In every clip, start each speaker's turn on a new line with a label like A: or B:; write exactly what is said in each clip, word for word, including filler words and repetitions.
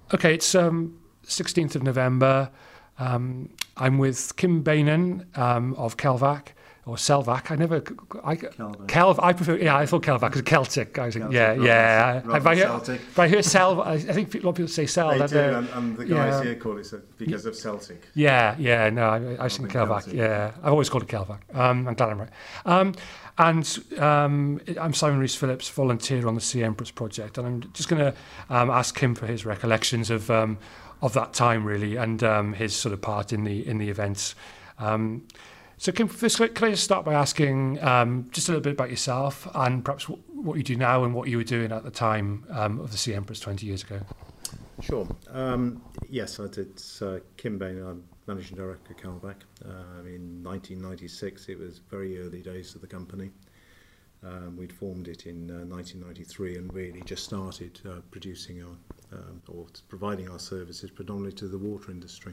A: Okay, it's um, sixteenth of November. Um, I'm with Kim Bainan um, of Kelvac, or Selvac. I never... I, Kelv, I prefer... Yeah, I thought Kelvac because Celtic. I think,
B: Celtic,
A: yeah,
B: rather
A: yeah.
B: than, rather
A: I, I, hear,
B: Celtic.
A: But I hear Sel... I, I think a lot of people say Sel.
B: They
A: that,
B: do,
A: uh,
B: and, and the guys
A: yeah.
B: here call it because of Celtic.
A: Yeah, yeah, no, I, I think Kelvac.
B: Celtic.
A: Yeah, I've always called it Kelvac. Um, I'm glad I'm right. Um, and um, I'm Simon Rees-Phillips, volunteer on the Sea Empress project, and I'm just going to um, ask him for his recollections of um, of that time, really, and um, his sort of part in the in the events. Um, so, Kim, first, can I just start by asking um, just a little bit about yourself and perhaps what, what you do now and what you were doing at the time um, of the Sea Empress twenty years ago?
B: Sure. Um, yes, I did. Uh, Kim Bain, I'm Managing Director of Kelvac. Uh, in nineteen ninety-six, it was very early days of the company. Um, we'd formed it in uh, nineteen ninety-three and really just started uh, producing our, um, or providing our services predominantly to the water industry.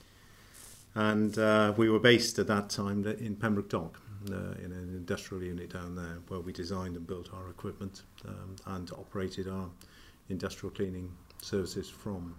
B: And uh, we were based at that time in Pembroke Dock, uh, in an industrial unit down there, where we designed and built our equipment um, and operated our industrial cleaning services from.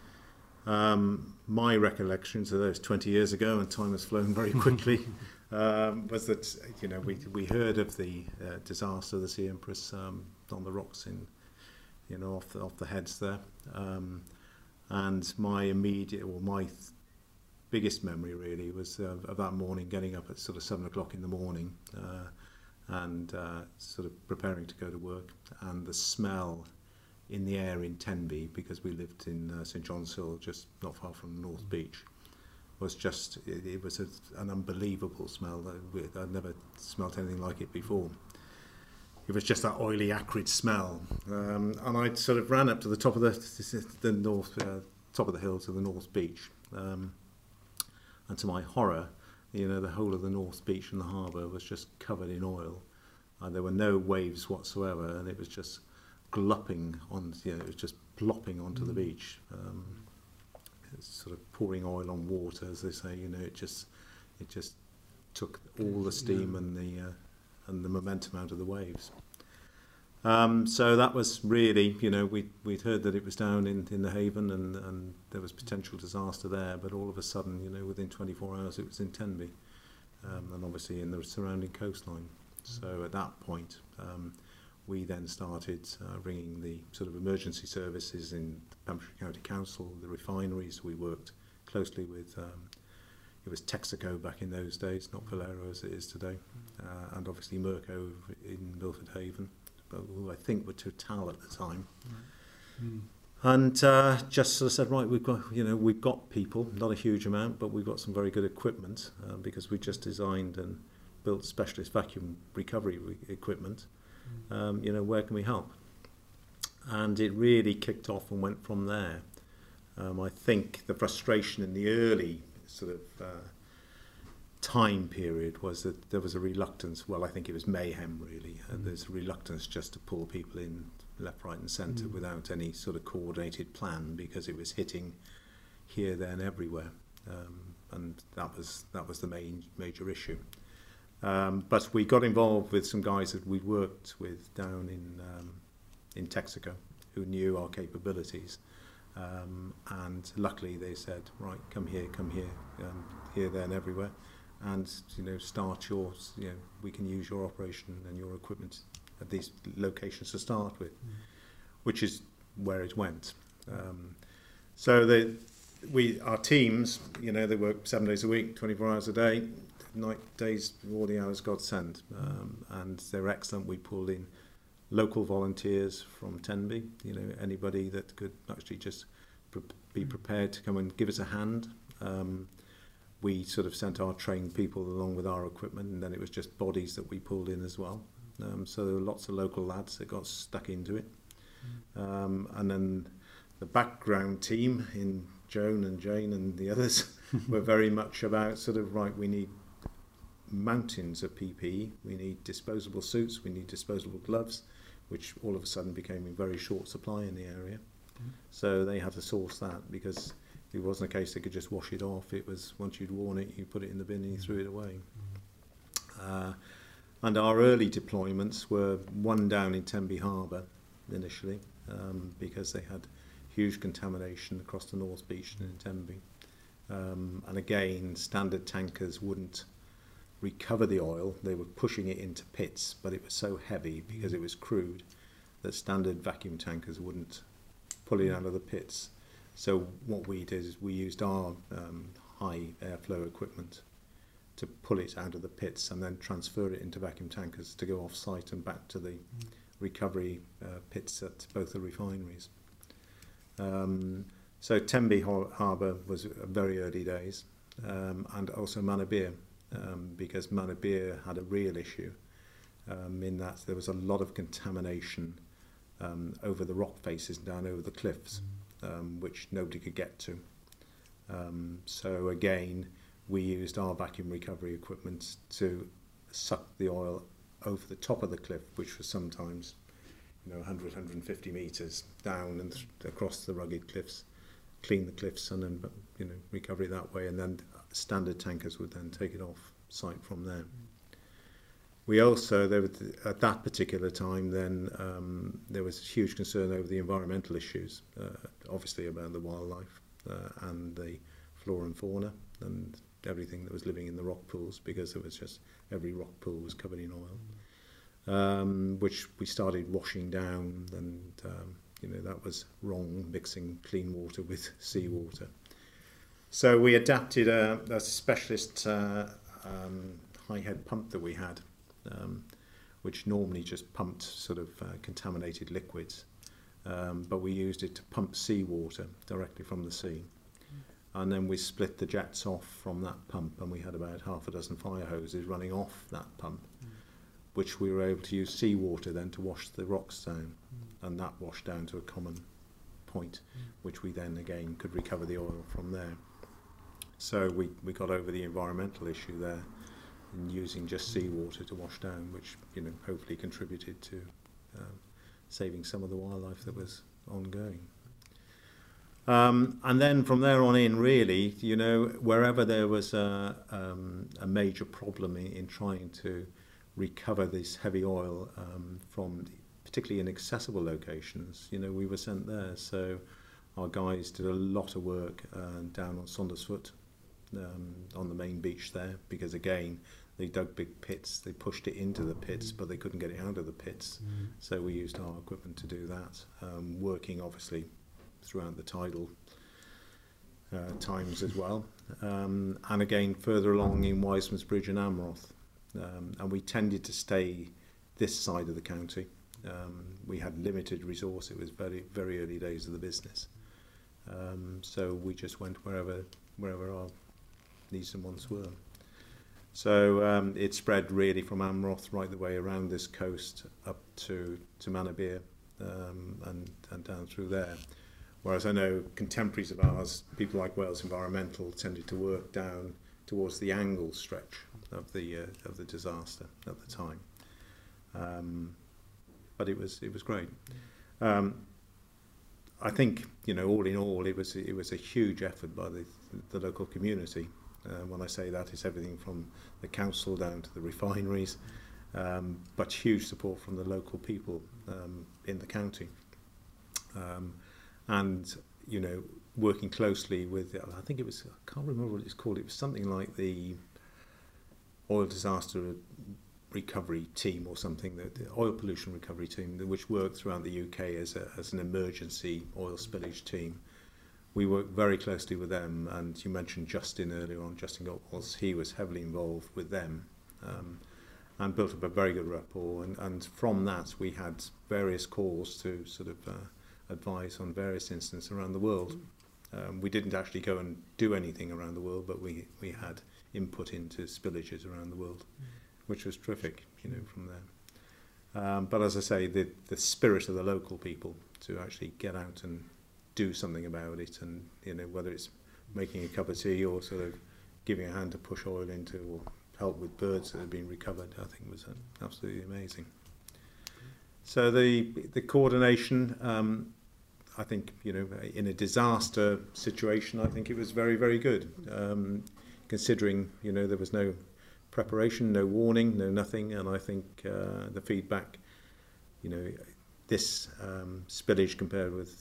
B: Um, my recollections of those twenty years ago, and time has flown very quickly, um, was that you know we we heard of the uh, disaster of the Sea Empress um, on the rocks in you know off the, off the heads there, um, and my immediate or my th biggest memory really was uh, of that morning, getting up at sort of seven o'clock in the morning, uh, and uh, sort of preparing to go to work, and the smell in the air in Tenby, because we lived in uh, St John's Hill, just not far from North Beach, was just, it, it was a, an unbelievable smell. I'd never smelt anything like it before. It was just that oily, acrid smell. Um, and I sort of ran up to the top of the, the north, uh, top of the hill to the North Beach. Um, and to my horror, you know, the whole of the North Beach and the harbour was just covered in oil. And there were no waves whatsoever, and it was just glupping on, you know, it was just plopping onto mm. the beach, um, it's sort of pouring oil on water, as they say. You know, it just, it just took all the steam yeah. and the uh, and the momentum out of the waves. Um, so that was really, you know, we we'd heard that it was down in in the Haven, and and there was potential disaster there, but all of a sudden, you know, within twenty-four hours, it was in Tenby, um, and obviously in the surrounding coastline. So at that point, Um, we then started uh, ringing the sort of emergency services in the Pembrokeshire County Council, the refineries. We worked closely with, um, it was Texaco back in those days, not Valero as it is today, uh, and obviously Merco in Milford Haven, but who I think were Total at the time. Right. Mm. And uh, just sort of said, right, we've got, you know, we've got people, not a huge amount, but we've got some very good equipment uh, because we just designed and built specialist vacuum recovery re equipment. Um, you know, where can we help? And it really kicked off and went from there. Um, I think the frustration in the early sort of uh, time period was that there was a reluctance, well, I think it was mayhem really, and there's a reluctance just to pull people in left, right and centre mm. without any sort of coordinated plan, because it was hitting here, there and everywhere. Um, and that was, that was the main major issue. Um, but we got involved with some guys that we worked with down in um, in Texaco, who knew our capabilities, um, and luckily they said, right, come here, come here, um, here, there, and everywhere, and you know, start your, you know, we can use your operation and your equipment at these locations to start with, mm. which is where it went. Um, so the we our teams, you know, they work seven days a week, twenty-four hours a day. Night, days, all the hours God sent, um, and they're excellent. We pulled in local volunteers from Tenby, you know, anybody that could actually just pre be prepared to come and give us a hand. Um, we sort of sent our trained people along with our equipment, and then it was just bodies that we pulled in as well. Um, so there were lots of local lads that got stuck into it. Um, and then the background team in Joan and Jane and the others were very much about sort of, right, we need mountains of P P E, we need disposable suits, we need disposable gloves, which all of a sudden became in very short supply in the area. Mm. So they had to source that, because it wasn't a case they could just wash it off. It was, once you'd worn it, you put it in the bin and you threw it away. Mm. Uh, and our early deployments were one down in Tenby Harbour initially, um, because they had huge contamination across the North Beach and in Tenby. Um, and again, standard tankers wouldn't recover the oil. They were pushing it into pits, but it was so heavy because it was crude that standard vacuum tankers wouldn't pull it out of the pits. So what we did is we used our um, high airflow equipment to pull it out of the pits and then transfer it into vacuum tankers to go off-site and back to the mm. recovery uh, pits at both the refineries. Um, so Tenby Harbour was very early days, um, and also Manorbier, um, because Manorbier had a real issue um, in that there was a lot of contamination um, over the rock faces down over the cliffs, um, which nobody could get to. Um, so again, we used our vacuum recovery equipment to suck the oil over the top of the cliff, which was sometimes, you know, one hundred, one hundred fifty metres down and th across the rugged cliffs, clean the cliffs and then, you know, recover it that way, and then standard tankers would then take it off site from there. We also, there was, at that particular time then, um, there was huge concern over the environmental issues, uh, obviously about the wildlife uh, and the flora and fauna and everything that was living in the rock pools, because it was just every rock pool was covered in oil, um, which we started washing down, and um, you know, that was wrong, mixing clean water with seawater. So we adapted a, a specialist uh, um, high head pump that we had, um, which normally just pumped sort of uh, contaminated liquids, um, but we used it to pump seawater directly from the sea. And then we split the jets off from that pump, and we had about half a dozen fire hoses running off that pump, mm. which we were able to use seawater then to wash the rocks down, mm. and that washed down to a common point, mm. which we then again could recover the oil from there. So we, we got over the environmental issue there, and using just seawater to wash down, which, you know, hopefully contributed to um, saving some of the wildlife that was ongoing. Um, and then from there on in, really, you know, wherever there was a, um, a major problem in, in trying to recover this heavy oil um, from particularly inaccessible locations, you know, we were sent there. So our guys did a lot of work uh, down on Saundersfoot, um, on the main beach there, because again, they dug big pits, they pushed it into the pits, but they couldn't get it out of the pits. Mm. So we used our equipment to do that, um, working obviously throughout the tidal uh, times as well. Um, and again, further along in Wiseman's Bridge and Amroth. Um, and we tended to stay this side of the county. Um, we had limited resource. It was very, very early days of the business. Um, so we just went wherever, wherever our needs and wants were. So um, it spread really from Amroth right the way around this coast up to, to Manorbier um, and, and down through there. Whereas I know contemporaries of ours, people like Wales Environmental, tended to work down towards the Angle stretch of the uh, of the disaster at the time. Um, but it was it was great. Um, I think, you know, all in all, it was it was a huge effort by the the local community. Uh, when I say that, it's everything from the council down to the refineries, um, but huge support from the local people um, in the county. Um, and, you know, working closely with, I think it was, I can't remember what it's called, it was something like the oil disaster recovery team or something, the, the oil pollution recovery team, which worked throughout the U K as, a, as an emergency oil spillage team. We worked very closely with them, and you mentioned Justin earlier on, Justin Gottwals, he was heavily involved with them, um, and built up a very good rapport, and, and from that we had various calls to sort of uh, advise on various incidents around the world. Um, we didn't actually go and do anything around the world, but we, we had input into spillages around the world, which was terrific, you know, from there. Um, but as I say, the, the spirit of the local people to actually get out and do something about it, and, you know, whether it's making a cup of tea or sort of giving a hand to push oil into or help with birds that have been recovered, I think was uh, absolutely amazing. So the the coordination, um, I think, you know, in a disaster situation, I think it was very, very good, um, considering, you know, there was no preparation, no warning, no nothing, and I think uh, the feedback, you know, this um, spillage compared with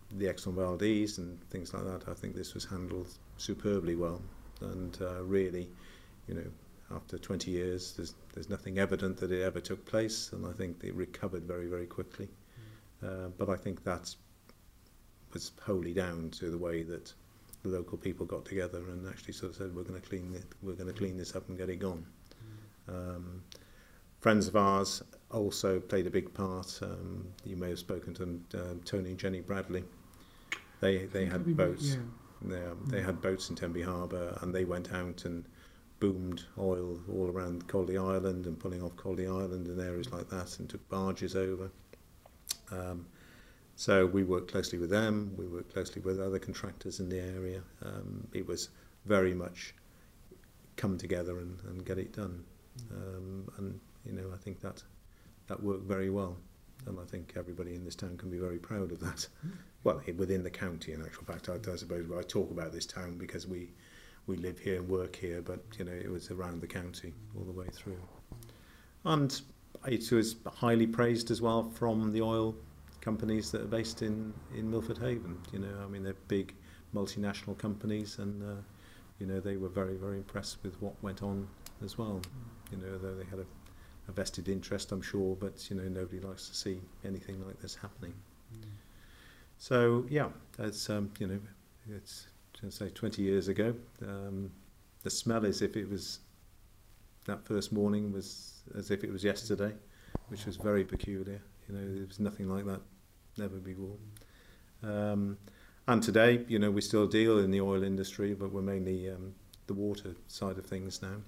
B: the Exxon Valdez and things like that, I think this was handled superbly well. And uh, really, you know, after twenty years, there's there's nothing evident that it ever took place, and I think they recovered very, very quickly. Mm. Uh, but I think that was wholly down to the way that the local people got together and actually sort of said, we're going to clean it, we're going to clean this up and get it gone. Mm. Um, friends of ours also played a big part. Um, you may have spoken to them, uh, Tony and Jenny Bradley. They they had boats. Yeah. They, um, they had boats in Tenby Harbour, and they went out and boomed oil all around Coldy Island and pulling off Coldy Island and areas like that, and took barges over. Um, so we worked closely with them. We worked closely with other contractors in the area. Um, it was very much come together and, and get it done. Um, and you know, I think that that worked very well. And I think everybody in this town can be very proud of that. Mm. Well, within the county, in actual fact, I, I suppose I talk about this town because we we live here and work here, but you know, it was around the county all the way through. And it was highly praised as well from the oil companies that are based in, in Milford Haven. You know, I mean, they're big multinational companies, and uh, you know, they were very, very impressed with what went on as well. You know, though they had a a vested interest, I'm sure, but you know, nobody likes to see anything like this happening. Mm. So yeah, it's um, you know, it's to say twenty years ago. Um, the smell, as if it was that first morning, was as if it was yesterday, which was very peculiar. You know, there was nothing like that, never before. Um, and today, you know, we still deal in the oil industry, but we're mainly um, the water side of things now,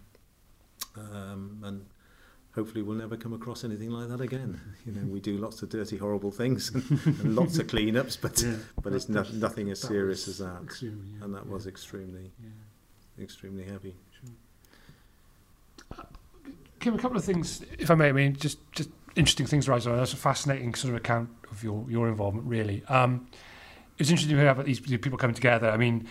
B: um, and hopefully we'll never come across anything like that again. You know, we do lots of dirty, horrible things and, and lots of clean-ups, but yeah, but it's no, nothing as serious as that. Extreme, yeah, and that yeah. was extremely, yeah. extremely heavy.
A: Sure. Uh, Kim, a couple of things, if I may. I mean, just just interesting things arise. That's a fascinating sort of account of your your involvement, really. Um, it was interesting to hear about these people coming together. I mean,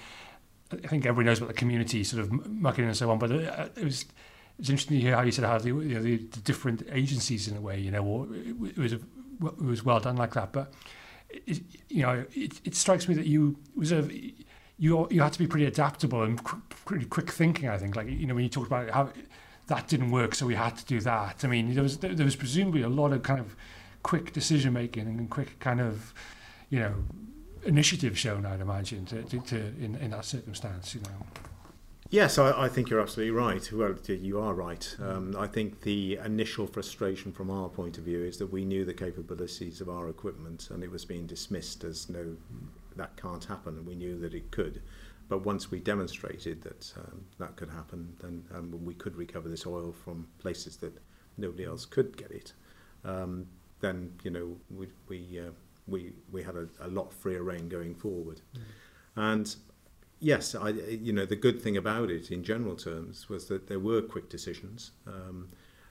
A: I think everybody knows about the community sort of mucking in and so on, but it, it was. It's interesting to hear how you said how the, you know, the, the different agencies, in a way, you know, or it, it was a, it was well done like that. But it, you know, it, it strikes me that you was a you you had to be pretty adaptable and qu- pretty quick thinking. I think, like, you know, when you talked about how that didn't work, so we had to do that. I mean, there was there, there was presumably a lot of kind of quick decision making and quick kind of, you know, initiative shown, I'd imagine, to, to, to in in that circumstance, you know.
B: Yes, I, I think you're absolutely right. Well, you are right. Um, I think the initial frustration from our point of view is that we knew the capabilities of our equipment, and it was being dismissed as, no, that can't happen, and we knew that it could. But once we demonstrated that um, that could happen, then um, we could recover this oil from places that nobody else could get it, um, then, you know, we we uh, we, we had a, a lot freer rein going forward. Mm. And yes, I, you know, the good thing about it in general terms was that there were quick decisions. Um,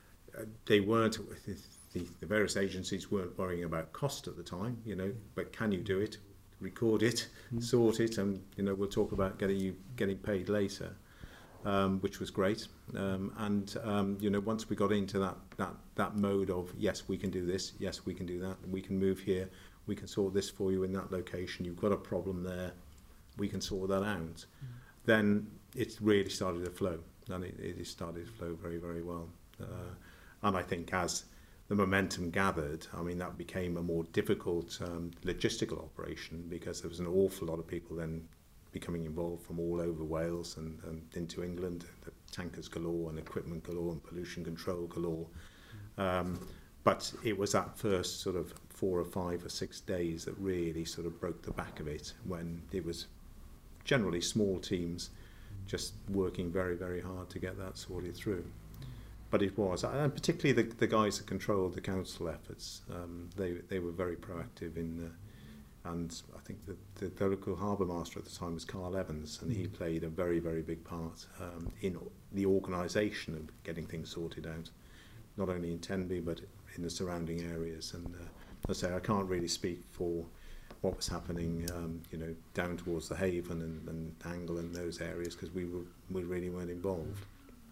B: they weren't, the, the various agencies weren't worrying about cost at the time, you know, but can you do it, record it, mm. sort it, and, you know, we'll talk about getting you getting paid later, um, which was great. Um, and, um, you know, once we got into that, that, that mode of, yes, we can do this, yes, we can do that, we can move here, we can sort this for you in that location, you've got a problem there, we can sort that out, mm. then it really started to flow, and it, it started to flow very, very well. Uh, and I think as the momentum gathered, I mean, that became a more difficult um, logistical operation, because there was an awful lot of people then becoming involved from all over Wales and, and into England, the tankers galore and equipment galore and pollution control galore. Mm. Um, but it was that first sort of four or five or six days that really sort of broke the back of it, when it was generally small teams just working very, very hard to get that sorted through. But it was, and particularly the, the guys that controlled the council efforts, um, they they were very proactive in, uh, and I think the, the, the local harbour master at the time was Carl Evans, and he played a very, very big part um, in the organisation of getting things sorted out, not only in Tenby but in the surrounding areas. And uh, as I say, I can't really speak for what was happening, um, you know, down towards the Haven and, and Angle and those areas, because we were we really weren't involved.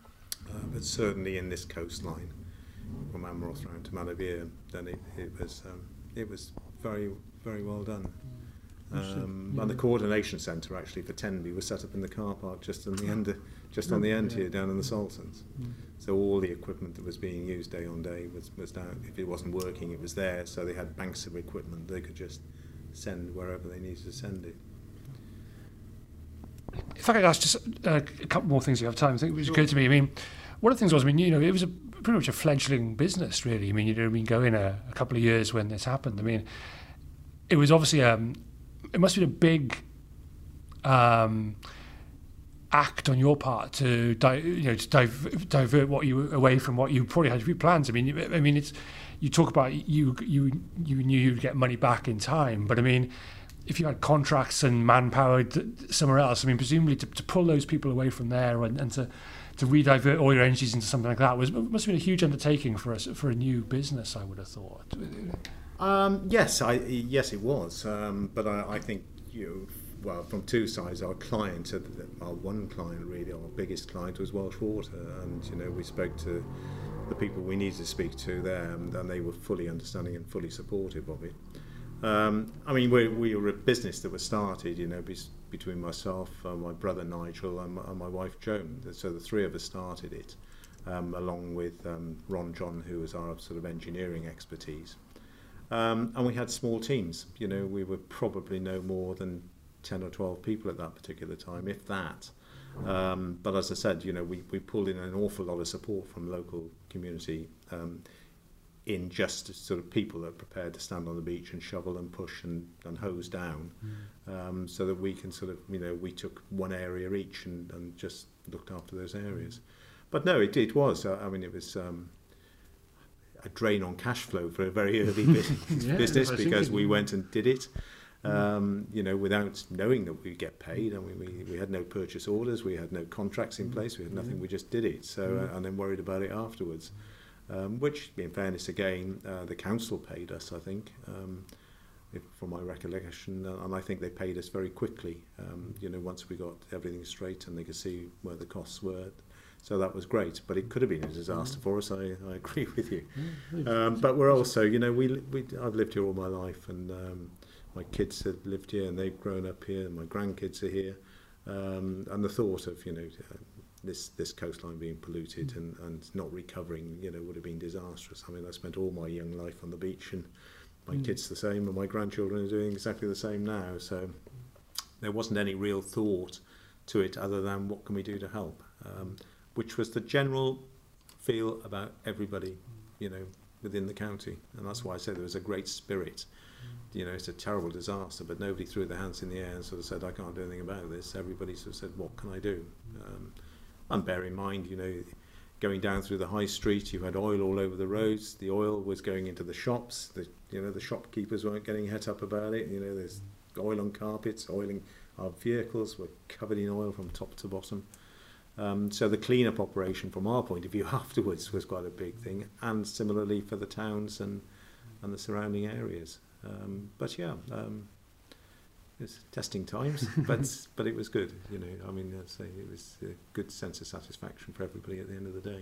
B: Uh, but certainly in this coastline, from Amroth round to Malavir, then it, it was um, it was very very well done. Um,
A: Yeah.
B: And the coordination centre actually for Tenby was set up in the car park just on the end, just on
A: Oh,
B: the end
A: yeah.
B: here down in the Saltons.
A: Mm.
B: So all the equipment that was being used day on day was, was down. If it wasn't working, it was there. So they had banks of equipment they could just send wherever they needed to send it.
A: If I could ask just uh, a couple more things, you have time. I think which occurred to me. I mean, one of the things was, I mean, you know, it was a pretty much a fledgling business, really. I mean, you know, I mean, go in a, a couple of years when this happened. I mean, it was obviously um, it must have been a big um, act on your part to di- you know to div- divert what you away from what you probably had plans. I mean, I mean, it's you talk about you you you knew you'd get money back in time, but I mean, if you had contracts and manpower d- somewhere else, I mean, presumably to, to pull those people away from there and, and to to re-divert all your energies into something like that was must have been a huge undertaking for us for a new business, I would have thought.
B: Um, yes, I, yes, it was. Um, but I, I think you, well, from two sides, our client, uh, our one client really, our biggest client was Welsh Water, and you know we spoke to the people we needed to speak to there, and, and they were fully understanding and fully supportive of it. Um, I mean, we, we were a business that was started, you know, be, between myself, uh, my brother Nigel, and my, and my wife Joan. So the three of us started it, um, along with um, Ron John, who was our sort of engineering expertise. Um, and we had small teams. You know, we were probably no more than ten or twelve people at that particular time, if that. Um, but as I said, you know, we, we pulled in an awful lot of support from local community. Um, in just sort of people that are prepared to stand on the beach and shovel and push and, and hose down, mm. um, so that we can sort of, you know, we took one area each and, and just looked after those areas. But no, it, it was, uh, I mean, it was um, a drain on cash flow for a very early business,
A: yeah,
B: business because we
A: thinking.
B: went and did it, um, you know, without knowing that we'd get paid. I mean, we, we had no purchase orders, we had no contracts in place, we had nothing, we just did it. So,
A: Mm.
B: uh, and then worried about it afterwards. Um, which, in fairness, again, uh, the council paid us, I think, um, if, from my recollection, uh, and I think they paid us very quickly, um, you know, once we got everything straight and they could see where the costs were. So that was great, but it could have been a disaster for us, I, I agree with you. Um, but we're also, you know, we, we I've lived here all my life, and um, my kids have lived here and they've grown up here, and my grandkids are here, um, and the thought of, you know, uh, this this coastline being polluted and, and not recovering, you know, would have been disastrous. I mean, I spent all my young life on the beach, and my mm. kids the same, and my grandchildren are doing exactly the same now. So there wasn't any real thought to it other than what can we do to help, um, which was the general feel about everybody, you know, within the county. And that's why I say there was a great spirit. You know, it's a terrible disaster, but nobody threw their hands in the air and sort of said, I can't do anything about this. Everybody sort of said, what can I do? Um, And bear in mind, you know, going down through the high street, you had oil all over the roads. The oil was going into the shops. The, you know, the shopkeepers weren't getting het up about it. You know, there's oil on carpets, oiling our vehicles were covered in oil from top to bottom. Um, so the clean-up operation, from our point of view, afterwards was quite a big thing, and similarly for the towns and and the surrounding areas. Um, but yeah. Um, It's testing times, but but it was good, you know. I mean, I'd say it was a good sense of satisfaction for everybody at the end of the day.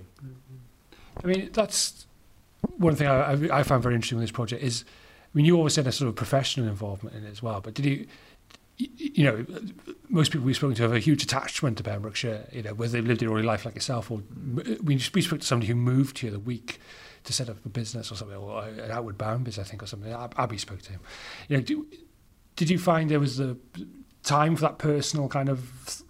A: I mean, that's one thing I, I, I found very interesting with this project is, I mean, you always had a sort of professional involvement in it as well, but did you, you know, most people we've spoken to have a huge attachment to Pembrokeshire, you know, whether they've lived here all their life like yourself, or we, we spoke to somebody who moved here the week to set up a business or something, or an Outward Bound business, I think, or something. Abby spoke to him. You know, do, Did you find there was the time for that personal kind of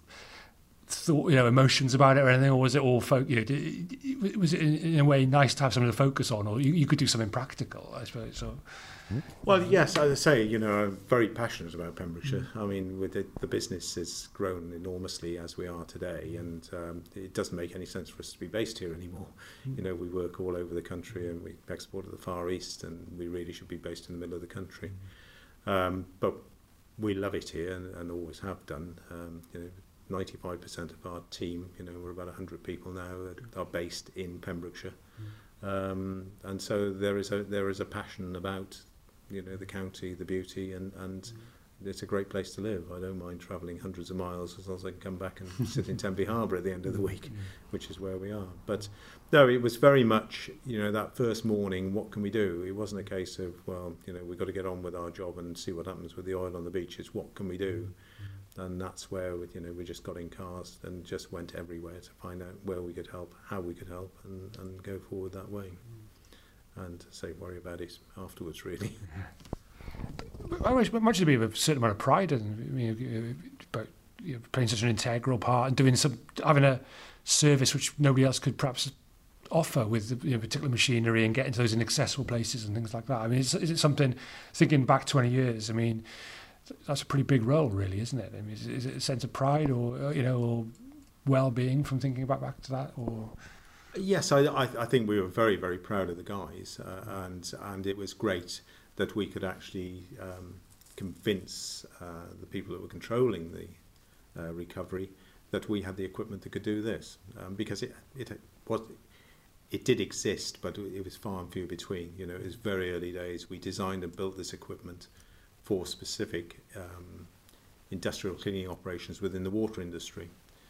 A: thought, you know, emotions about it or anything, or was it all, fo- you know, did, was it in, in a way nice to have something to focus on, or you, you could do something practical, I suppose? So.
B: Well, yes, as I say, you know, I'm very passionate about Pembrokeshire. Mm. I mean, with the, the business has grown enormously as we are today, and um, it doesn't make any sense for us to be based here anymore. Mm. You know, we work all over the country and we export to the Far East, and we really should be based in the middle of the country. Mm. Um, but we love it here and, and always have done. Um, you know, ninety-five percent of our team, you know, we're about one hundred people now that are based in Pembrokeshire. Mm. Um, and so there is a there is a passion about, you know, the county, the beauty, and, and mm. it's a great place to live. I don't mind travelling hundreds of miles as long as I can come back and sit in Tenby Harbour at the end of the week, which is where we are. But no, it was very much, you know, that first morning, what can we do? It wasn't a case of, well, you know, we've got to get on with our job and see what happens with the oil on the beach. It's what can we do? And that's where, you know, we just got in cars and just went everywhere to find out where we could help, how we could help, and, and go forward that way. And say, worry about it afterwards, really.
A: I always imagine to be a certain amount of pride in, I mean, about, you know, playing such an integral part and doing some, having a service which nobody else could perhaps offer with, you know, particular machinery and getting to those inaccessible places and things like that. I mean, is, is it something, thinking back twenty years, I mean, that's a pretty big role, really, isn't it? I mean, is, is it a sense of pride or, you know, or well-being from thinking about back to that, or?
B: Yes, I, I, I think we were very, very proud of the guys, uh, and and it was great that we could actually um, convince uh, the people that were controlling the uh, recovery that we had the equipment that could do this, um, because it it was it did exist, but it was far and few between. You know, it was very early days. We designed and built this equipment for specific um, industrial cleaning operations within the water industry.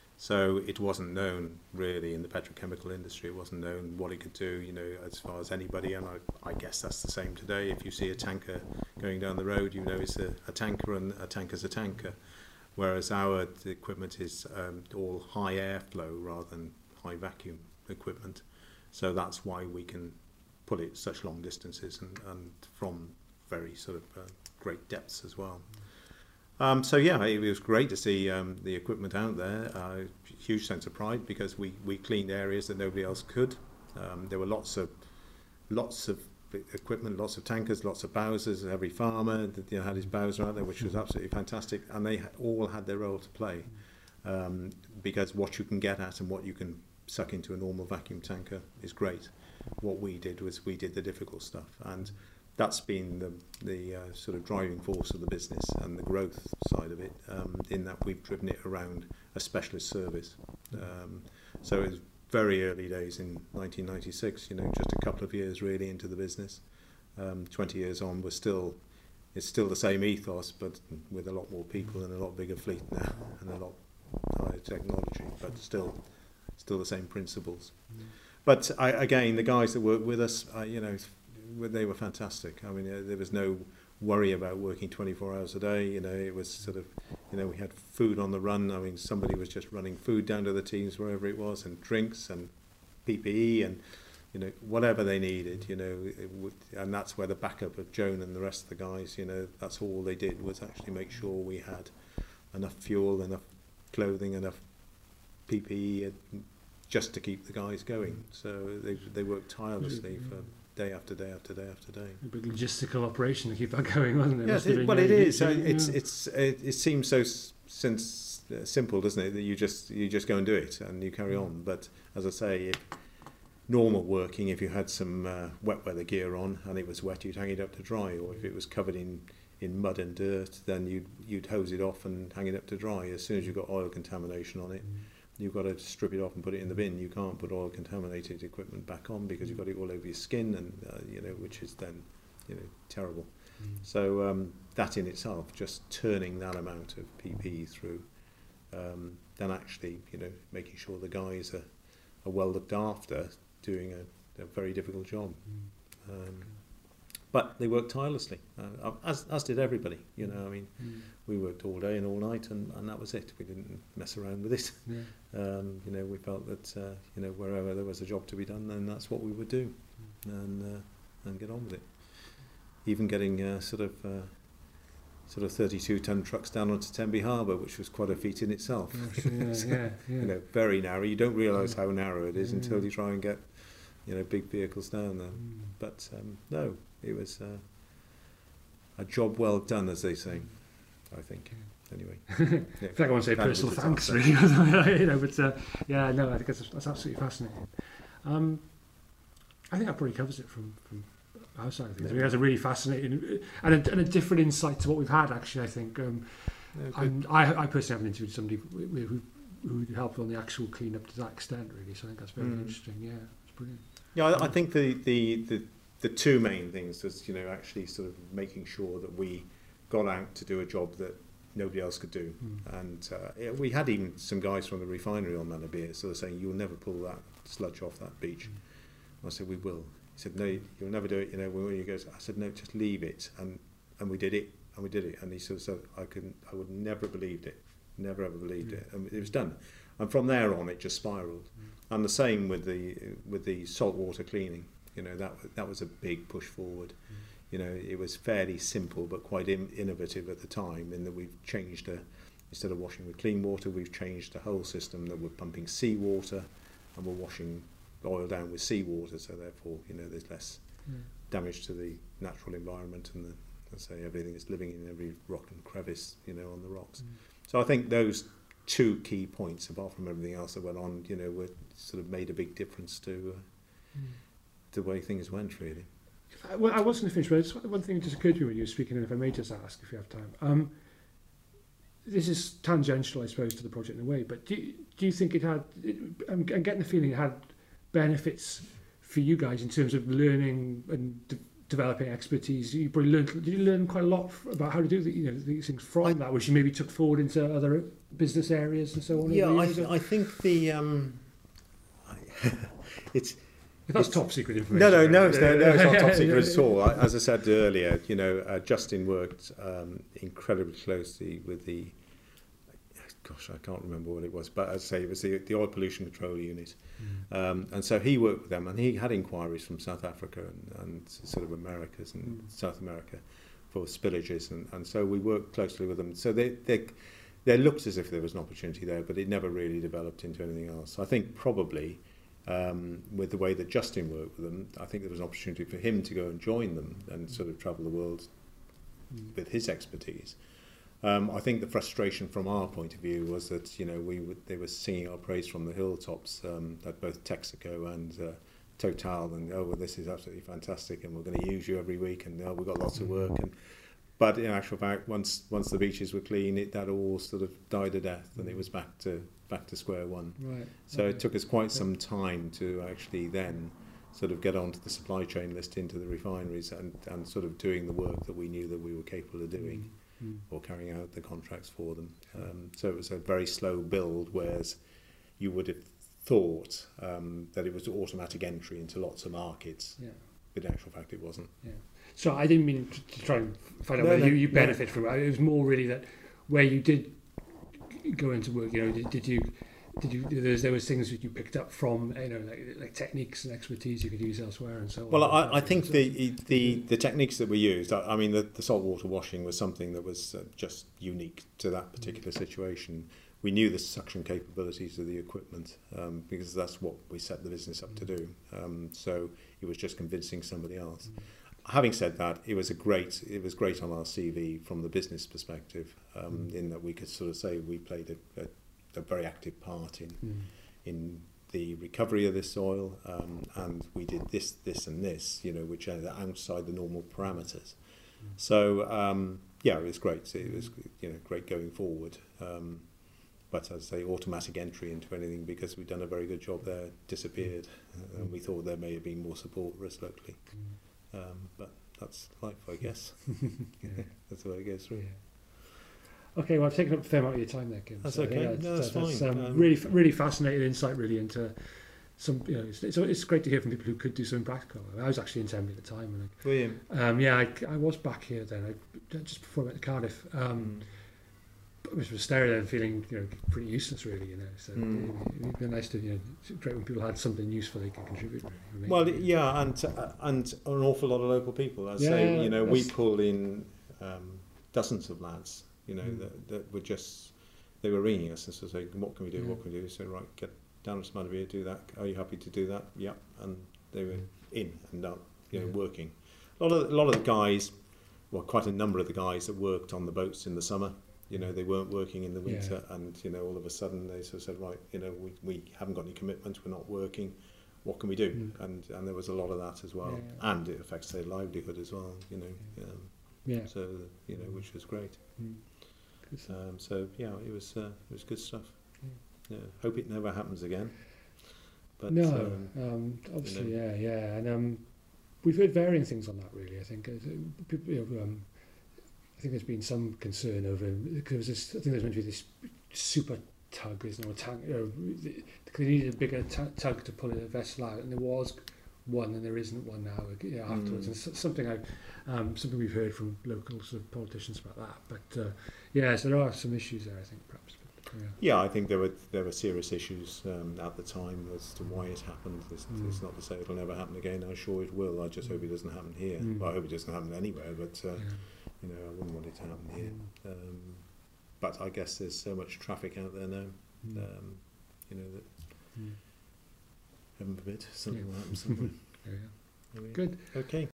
B: So it wasn't known really in the petrochemical industry. It wasn't known what it could do, you know, as far as anybody. And I, I guess that's the same today. If you see a tanker going down the road, you know it's a, a tanker, and a tanker's a tanker. Whereas our equipment is um, all high airflow rather than high vacuum equipment. So that's why we can put it such long distances and, and from very sort of uh, great depths as well. Um, so yeah, it was great to see um, the equipment out there. Uh, huge sense of pride because we, we cleaned areas that nobody else could. Um, there were lots of lots of equipment, lots of tankers, lots of Bowsers. Every farmer that, you know, had his Bowser out there, which was absolutely fantastic, and they all had their role to play um, because what you can get at and what you can suck into a normal vacuum tanker is great. What we did was we did the difficult stuff, and that's been the, the uh, sort of driving force of the business and the growth side of it, um, in that we've driven it around a specialist service. Um, so it was very early days in nineteen ninety-six, you know, just a couple of years really into the business. Um, twenty years on, we're still, it's still the same ethos, but with a lot more people and a lot bigger fleet now and a lot higher technology, but still, still the same principles. Mm. But I, again, the guys that work with us, uh, you know, they were fantastic. I mean, uh, there was no worry about working twenty-four hours a day. You know, it was sort of, you know, we had food on the run. I mean, somebody was just running food down to the teams wherever it was, and drinks and P P E and, you know, whatever they needed, you know, it would, and that's where the backup of Joan and the rest of the guys, you know, that's all they did was actually make sure we had enough fuel, enough clothing, enough P P E just to keep the guys going. So they they worked tirelessly for day after day after day after day.
A: A big logistical operation to keep that going, wasn't it?
B: Yes, it, well, it is. So it's it's it, it seems so s- since uh, simple, doesn't it? That you just you just go and do it and you carry on. But as I say, if normal working, if you had some uh, wet weather gear on and it was wet, you'd hang it up to dry. Or if it was covered in, in mud and dirt, then you'd you'd hose it off and hang it up to dry. As soon as you've got oil contamination on it, you've got to strip it off and put it in the bin. You can't put oil contaminated equipment back on because you've got it all over your skin, and uh, you know, which is then, you know, terrible. Mm. So um, that in itself, just turning that amount of P P E through, um, then actually, you know, making sure the guys are, are well looked after, doing a, a very difficult job. Mm. Um, But they worked tirelessly, uh, as as did everybody. You know, I mean, mm. we worked all day and all night, and, and that was it. We didn't mess around with it. Yeah. Um, you know, we felt that uh, you know, wherever there was a job to be done, then that's what we would do, mm. and uh, and get on with it. Even getting uh, sort of uh, sort of thirty-two ton trucks down onto Tenby Harbour, which was quite a feat in itself.
A: Yeah, so, yeah, yeah.
B: You know, very narrow. You don't realise
A: yeah.
B: how narrow it is
A: yeah.
B: until you try and get, you know, big vehicles down there.
A: Mm.
B: But um, no. It was uh, a job well done, as they say, I think. Anyway.
A: Yeah, I think I want to say personal thanks, really. You know, but uh, yeah, no, I think that's, that's absolutely fascinating. Um, I think that probably covers it from, from our side of things. Yeah. I mean, it has a really fascinating and a, and a different insight to what we've had, actually, I think. Um, yeah, and I, I personally haven't interviewed somebody who, who helped on the actual clean-up to that extent, really, so I think that's very mm. interesting. Yeah, it's brilliant.
B: Yeah, I, I think the, the, the The two main things was, you know, actually sort of making sure that we got out to do a job that nobody else could do. Mm. And uh, yeah, we had even some guys from the refinery on Manabia sort of saying, you'll never pull that sludge off that beach. Mm. I said, we will. He said, no, you'll never do it. You know, when he goes, I said, no, just leave it. And and we did it, and we did it. And he sort of said, I couldn't, I would never have believed it, never ever believed mm. it. And it was done. And from there on, it just spiraled. Mm. And the same with the with the saltwater cleaning. You know, that that was a big push forward. Mm. You know, it was fairly simple but quite in, innovative at the time, in that we've changed a, instead of washing with clean water, we've changed the whole system that we're pumping seawater and we're washing oil down with seawater, so therefore, you know, there's less mm. damage to the natural environment and the, let's say, everything that's living in every rock and crevice, you know, on the rocks. Mm. So I think those two key points, apart from everything else that went on, you know, were sort of made a big difference to uh, mm. the way things went, really.
A: I, well, I was going to finish, but just one thing that just occurred to me when you were speaking, and if I may just ask if you have time. Um, this is tangential, I suppose, to the project in a way, but do you, do you think it had, it, I'm, I'm getting the feeling it had benefits for you guys in terms of learning and de developing expertise? You probably learned, did you learn quite a lot about how to do the, you know, these things from I, that, which you maybe took forward into other business areas and so on?
B: Yeah, I, th I think the, um, I, it's,
A: If that's top secret information.
B: No, no, no, it's, no, no, it's not top secret at all. I, as I said earlier, you know, uh, Justin worked um, incredibly closely with the, gosh, I can't remember what it was, but as I say, it was the, the Oil Pollution Control Unit. Mm. Um, and so he worked with them, and he had inquiries from South Africa and, and sort of Americas and mm. South America for spillages, and, and so we worked closely with them. So they, they, they looked as if there was an opportunity there, but it never really developed into anything else. I think probably, Um, with the way that Justin worked with them, I think there was an opportunity for him to go and join them and sort of travel the world mm. with his expertise. Um, I think the frustration from our point of view was that, you know, we would, they were singing our praise from the hilltops um, at both Texaco and uh, Total, and oh, well, this is absolutely fantastic, and we're going to use you every week, and oh, we've got lots of work. And but in actual fact, once once the beaches were clean, it that all sort of died a death, and it was back to back to square one.
A: Right.
B: So
A: okay.
B: it took us quite some time to actually then sort of get onto the supply chain list into the refineries and, and sort of doing the work that we knew that we were capable of doing mm. or carrying out the contracts for them. Um, so it was a very slow build, whereas you would have thought um, that it was automatic entry into lots of markets.
A: Yeah.
B: But in actual fact, it wasn't.
A: Yeah. So I didn't mean to, to try and find out
B: no,
A: whether
B: no,
A: you, you benefit
B: no.
A: from it. It was more really that where you did go into work, you know, did, did you, did you, there was, there was things that you picked up from, you know, like, like techniques and expertise you could use elsewhere and so on.
B: Well, I, I think the, the, the techniques that we used, I, I mean, the, the saltwater washing was something that was uh, just unique to that particular situation. We knew the suction capabilities of the equipment um, because that's what we set the business up to do. Um, so it was just convincing somebody else. Mm. Having said that, it was a great. It was great on our C V from the business perspective, um, mm. in that we could sort of say we played a, a, a very active part in mm. in the recovery of this oil, um, and we did this, this, and this. You know, which are outside the normal parameters. Mm. So um, yeah, it was great. It was you know great going forward. Um, But as I say, automatic entry into anything, because we'd done a very good job there, disappeared. Uh, and we thought there may have been more support for us locally. Um, but that's life, I guess.
A: Yeah.
B: That's the way it goes through.
A: Yeah. Okay, well, I've taken up a fair amount of your time there, Kim.
B: That's
A: so
B: okay.
A: That's,
B: no, that's,
A: that's
B: fine.
A: Um,
B: Um,
A: really, really fascinating insight, really, into some. You know, it's, it's, it's great to hear from people who could do something practical. I was actually in Tenby at the time, and I,
B: William.
A: Um, yeah, I, I was back here then, I, just before I went to Cardiff. Um, mm. Which was staring there and feeling, you know, pretty useless, really, you know. So mm. it, it'd be nice to, you know, it's great when people had something useful they could contribute. Really.
B: Well, yeah, and uh, and an awful lot of local people. I'd yeah, say, you know, we pulled in um, dozens of lads, you know, mm. that, that were just, they were ringing us and sort of saying, what can we do, yeah. what can we do? So, right, get down to Smadavia, do that. Are you happy to do that? Yeah. And they were in and out, you know, yeah. working. A lot of, a lot of the guys, well, quite a number of the guys that worked on the boats in the summer, you know, they weren't working in the winter, yeah. and, you know, all of a sudden they sort of said, right, you know, we, we haven't got any commitments, we're not working, what can we do? Mm. And and there was a lot of that as well. Yeah, yeah. And it affects their livelihood as well, you know.
A: Yeah.
B: Um,
A: yeah.
B: So, you know, which was great.
A: Mm.
B: Um, so, yeah, it was uh, it was good stuff.
A: Yeah.
B: Yeah. Hope it never happens again. But,
A: no,
B: um,
A: um, obviously,
B: you know.
A: yeah, yeah. And um, we've heard varying things on that, really, I think. Uh, people, you know, um, I think there's been some concern over, because there was this, I think there's meant to be this super tug, isn't there, or tank, you know, they needed a bigger t tug to pull a vessel out, and there was one, and there isn't one now, you know, afterwards. Mm. And it's something I, um, something we've heard from local sort of politicians about that. But uh, yeah, so there are some issues there, I think, perhaps. But, yeah.
B: yeah, I think there were there were serious issues um, at the time as to why it happened. It's, mm. it's not to say it'll never happen again. I'm sure it will. I just hope it doesn't happen here. Mm. Well, I hope it doesn't happen anywhere. But uh, yeah. you know, I wouldn't want it to happen here. Mm. Um, but I guess there's so much traffic out there now. Mm. Um, you know that. Mm. Heaven forbid something yeah. will happen somewhere.
A: yeah. Good.
B: Okay.